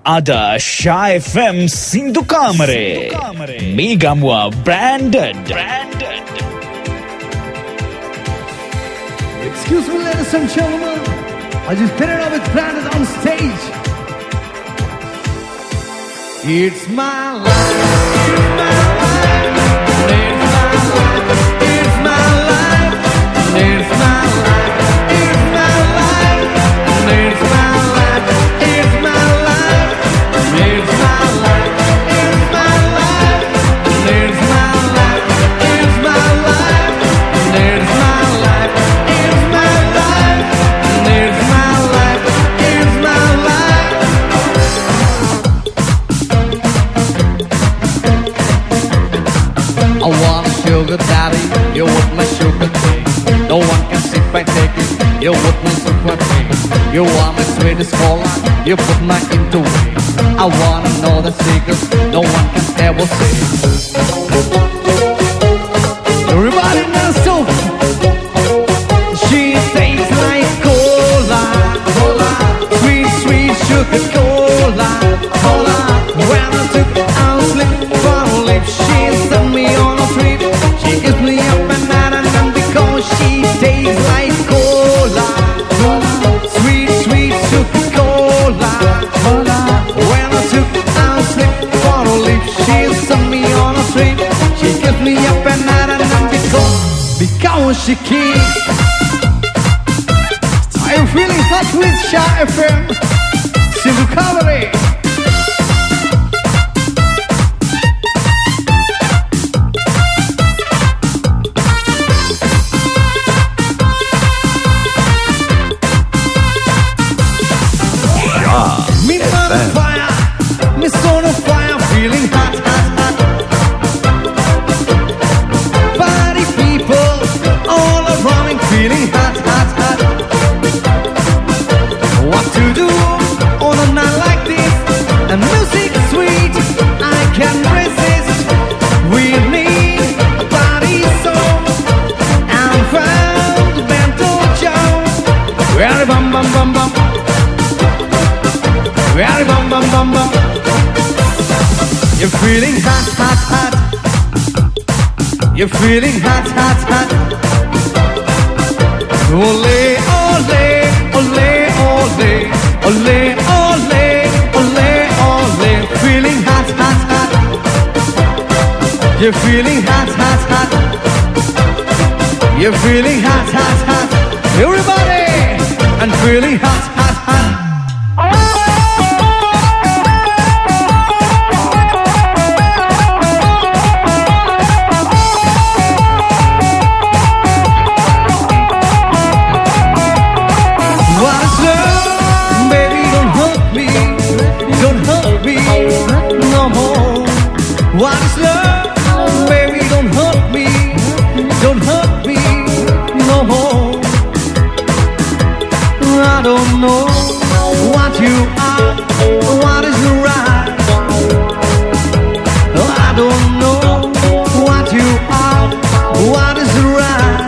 Ada Shy FM Sindhu Kamare. Megamwa branded. Excuse me, ladies and gentlemen. I just put it up with branded on stage. It's my life. It's my life. It's my life. It's my life. It's my life. It's my life. It's my life. It's my life. It's my life. It's my life. It's my life. It's my life. It's my life. It's my life. It's my life. It's my life. I want a sugar daddy, you with my sugar king. No one can sit by taking, you with my super king. You want my sweetest cola, you put my into it. I wanna know the secrets, no one can ever see. Everybody knows so. She tastes like cola, cola, sweet, sweet sugar cola, cola. When I took out slip for a lip, she sent me on a trip. She gives me up and down and down because she tastes like cola, cola, sweet, sweet sugar cola, cola. When I took out slip for a lip, she sent me on a trip. She gives me up and down because she keeps. Are you feeling hot with Shy FM? Sindhu Kamare. Me on fire, me on fire, feeling hot, hot, hot. Party people all around me, feeling hot, hot, hot. What to do on a night like this? And music sweet, I can't resist. We need a party song. I'm from the Bento Joe. Very bum bum bum bum. Very bum bum bum bum. You're feeling hot, hot, hot. You're feeling hot, hot, hot. Ole, ole, ole, ole, ole, ole, ole, ole. Feeling hot, hot, hot. You're feeling hot, hot, hot. You're feeling hot, hot, hot. Everybody, and feeling hot, hot, hot. What is love? Baby, don't hurt me. Don't hurt me no more. I don't know what you are, what is right. I don't know what you are, what is right.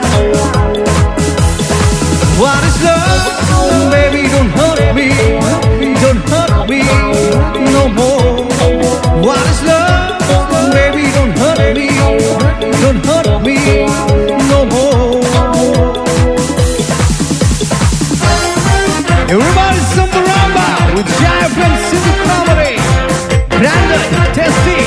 What is love? Baby, don't hurt me. Don't hurt me no more. What is love? Baby, don't hurt me. Don't hurt me no more. Everybody samba ramba with Shy FM Sindhu Kamare. Branded, testy.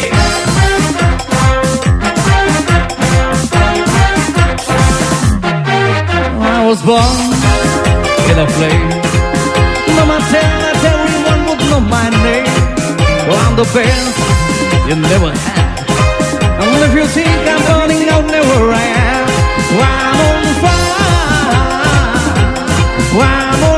I was born in a flame. No matter that everyone would know my name. Well, I'm the best you never had. And if you think I'm burning out, never I am. Why I'm on fire. Why I'm on